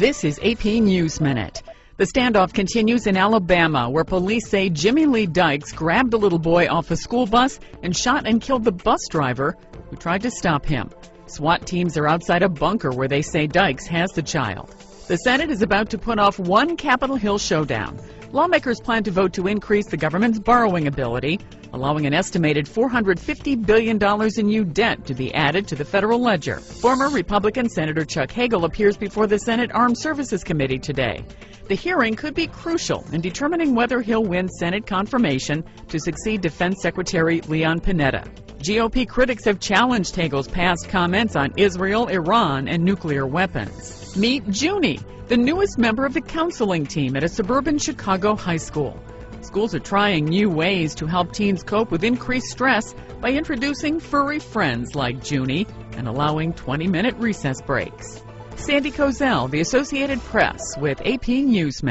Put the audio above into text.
This is AP News Minute. The standoff continues in Alabama, where police say Jimmy Lee Dykes grabbed a little boy off a school bus and shot and killed the bus driver who tried to stop him. SWAT teams are outside a bunker where they say Dykes has the child. The Senate is about to put off one Capitol Hill showdown. Lawmakers plan to vote to increase the government's borrowing ability, allowing an estimated $450 billion in new debt to be added to the federal ledger. Former Republican Senator Chuck Hagel appears before the Senate Armed Services Committee today. The hearing could be crucial in determining whether he'll win Senate confirmation to succeed Defense Secretary Leon Panetta. GOP critics have challenged Hagel's past comments on Israel, Iran, and nuclear weapons. Meet Junie, the newest member of the counseling team at a suburban Chicago high school. Schools are trying new ways to help teens cope with increased stress by introducing furry friends like Junie and allowing 20-minute recess breaks. Sandy Kozel, The Associated Press, with AP News Minute.